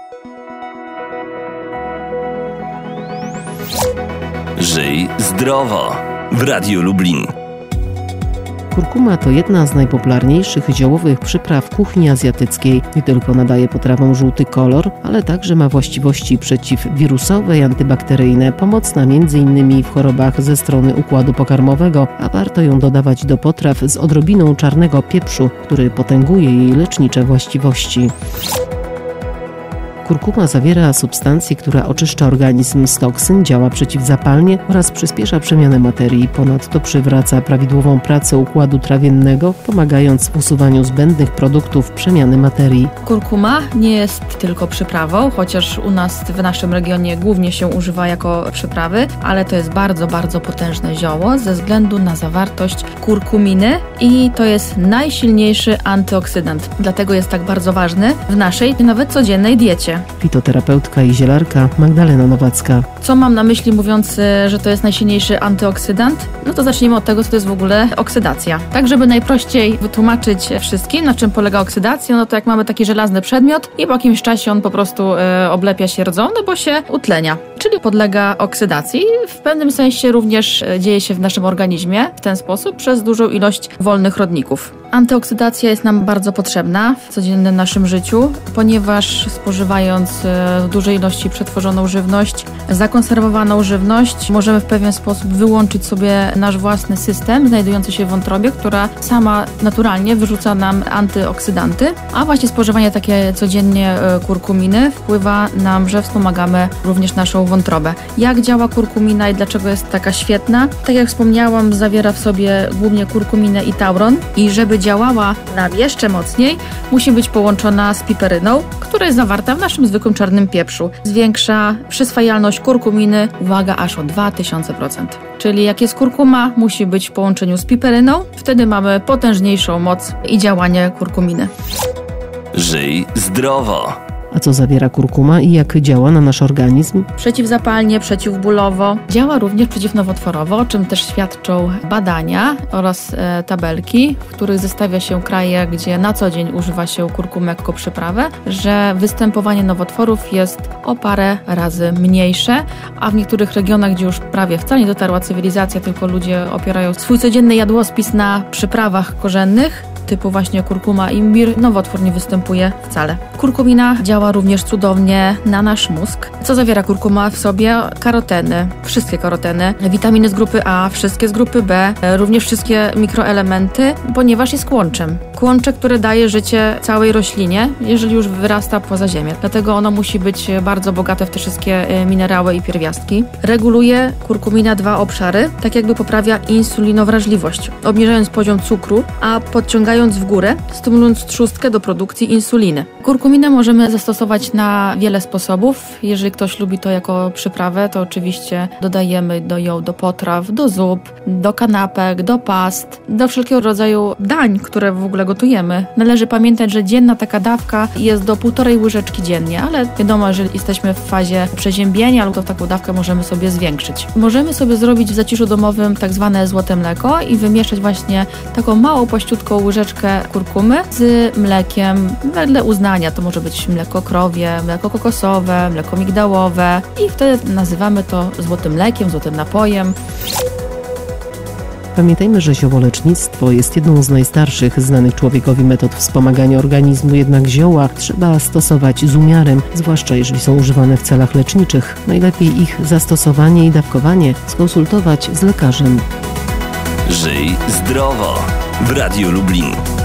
Żyj zdrowo w Radiu Lublin. Kurkuma to jedna z najpopularniejszych ziołowych przypraw kuchni azjatyckiej. Nie tylko nadaje potrawom żółty kolor, ale także ma właściwości przeciwwirusowe i antybakteryjne, pomocna m.in. w chorobach ze strony układu pokarmowego, a warto ją dodawać do potraw z odrobiną czarnego pieprzu, który potęguje jej lecznicze właściwości. Kurkuma zawiera substancję, która oczyszcza organizm z toksyn, działa przeciwzapalnie oraz przyspiesza przemianę materii. Ponadto przywraca prawidłową pracę układu trawiennego, pomagając w usuwaniu zbędnych produktów przemiany materii. Kurkuma nie jest tylko przyprawą, chociaż u nas w naszym regionie głównie się używa jako przyprawy, ale to jest bardzo, bardzo potężne zioło ze względu na zawartość kurkuminy i to jest najsilniejszy antyoksydant. Dlatego jest tak bardzo ważny w naszej nawet codziennej diecie. Fitoterapeutka i zielarka Magdalena Nowacka. Co mam na myśli mówiąc, że to jest najsilniejszy antyoksydant? No to zacznijmy od tego, co to jest w ogóle oksydacja. Tak, żeby najprościej wytłumaczyć wszystkim, na czym polega oksydacja, no to jak mamy taki żelazny przedmiot i po jakimś czasie on po prostu oblepia się rdzą, no bo się utlenia, czyli podlega oksydacji. W pewnym sensie również dzieje się w naszym organizmie w ten sposób przez dużą ilość wolnych rodników. Antyoksydacja jest nam bardzo potrzebna w codziennym naszym życiu, ponieważ spożywając w dużej ilości przetworzoną żywność, zakonserwowaną żywność, możemy w pewien sposób wyłączyć sobie nasz własny system znajdujący się w wątrobie, która sama naturalnie wyrzuca nam antyoksydanty, a właśnie spożywanie takie codziennie kurkuminy wpływa nam, że wspomagamy również naszą wątrobę. Jak działa kurkumina i dlaczego jest taka świetna? Tak jak wspomniałam, zawiera w sobie głównie kurkuminę i tauron i żeby działała nam jeszcze mocniej, musi być połączona z piperyną, która jest zawarta w naszym zwykłym czarnym pieprzu. Zwiększa przyswajalność kurkuminy, uwaga, aż o 2000%. Czyli jak jest kurkuma, musi być w połączeniu z piperyną, wtedy mamy potężniejszą moc i działanie kurkuminy. Żyj zdrowo. A co zawiera kurkuma i jak działa na nasz organizm? Przeciwzapalnie, przeciwbólowo. Działa również przeciwnowotworowo, o czym też świadczą badania oraz tabelki, w których zestawia się kraje, gdzie na co dzień używa się kurkumy jako przyprawę, że występowanie nowotworów jest o parę razy mniejsze, a w niektórych regionach, gdzie już prawie wcale nie dotarła cywilizacja, tylko ludzie opierają swój codzienny jadłospis na przyprawach korzennych, typu właśnie kurkuma, imbir, nowotwór nie występuje wcale. Kurkumina działa również cudownie na nasz mózg. Co zawiera kurkuma w sobie? Karoteny, wszystkie karoteny, witaminy z grupy A, wszystkie z grupy B, również wszystkie mikroelementy, ponieważ jest kłączem. Kłącze, które daje życie całej roślinie, jeżeli już wyrasta poza ziemię. Dlatego ono musi być bardzo bogate w te wszystkie minerały i pierwiastki. Reguluje kurkumina 2 obszary, tak jakby poprawia insulinowrażliwość, obniżając poziom cukru, a podciągając w górę, stymulując trzustkę do produkcji insuliny. Kurkuminę możemy zastosować na wiele sposobów. Jeżeli ktoś lubi to jako przyprawę, to oczywiście dodajemy ją do potraw, do zup, do kanapek, do past, do wszelkiego rodzaju dań, które w ogóle gotujemy. Należy pamiętać, że dzienna taka dawka jest do 1,5 łyżeczki dziennie, ale wiadomo, że jesteśmy w fazie przeziębienia, to taką dawkę możemy sobie zwiększyć. Możemy sobie zrobić w zaciszu domowym tak zwane złote mleko i wymieszać właśnie taką małą, pościutką łyżeczkę kurkumy z mlekiem wedle uznania. To może być mleko krowie, mleko kokosowe, mleko migdałowe i wtedy nazywamy to złotym mlekiem, złotym napojem. Pamiętajmy, że ziołolecznictwo jest jedną z najstarszych znanych człowiekowi metod wspomagania organizmu, jednak zioła trzeba stosować z umiarem, zwłaszcza jeżeli są używane w celach leczniczych. Najlepiej ich zastosowanie i dawkowanie skonsultować z lekarzem. Żyj zdrowo w Radiu Lublin.